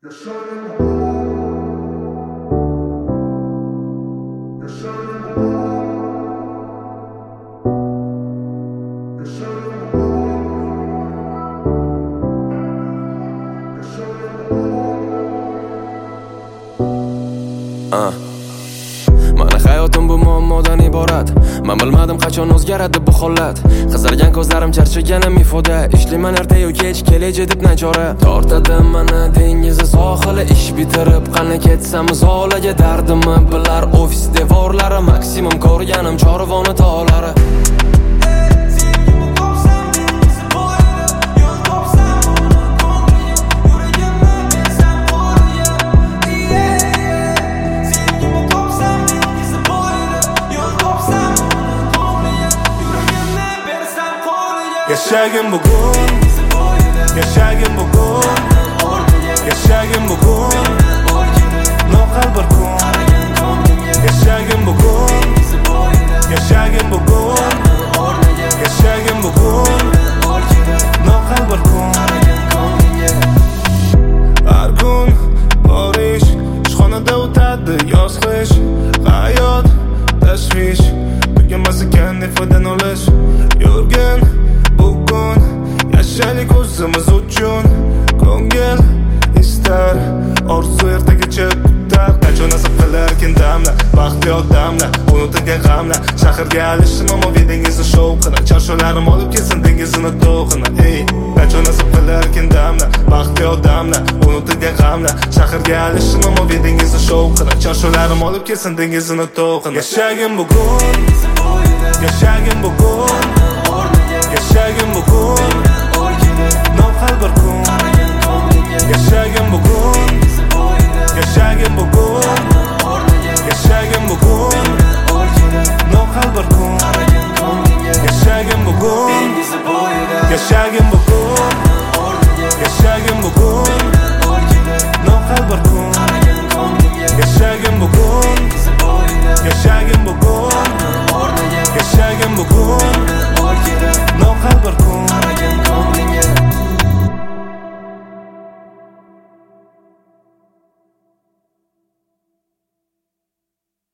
Mana hayotim bu muammodan iborat. Men bilmadim qachon o'zgaradi bu holat. Qizargan ko'zlarim charchaganim ifoda. Ishlayman ertayu kech kelajak deb nachora. Tortadi mana dengizi sohili. Ish bitirib qani ketsam zolaga dardimni bilar ofis devorlari. Maksimum ko'rganim chorvoni tog'lari. Yaşagim bugun, yaşagim bugun, yaşagim bugun, noqal bir kun. Yaşagim bugun, yaşagim bugun, yaşagim bugun, noqal bir kun. Har kun bor ish, ishxonada o'tadi yoz qish. Hayot tashvish, tugamas ekan foydan olish. Yurgan bugun yashaylik o'zimiz uchun. Ko'ngil istar, orzu ertagacha kutar. Qachon nasib qilarkin damlar, baxtli odamlar, unutilgan g'amlar. Shaharga alishim ammo dengizni shovqini, charsholarim olib kelsin dengizini to'qini. Ey, qachon nasib qilarkin damlar, baxtli odamlar, unutilgan g'amlar. Shaharga alishim ammo dengizni shovqini, charsholarim olib kelsin dengizini to'qini. Yashagim bugun, yashagim bugun, yaşagim bugun, noqal bir kun. Yaşagim bugun, yaşagim bugun, yaşagim bugun, noqal bir kun.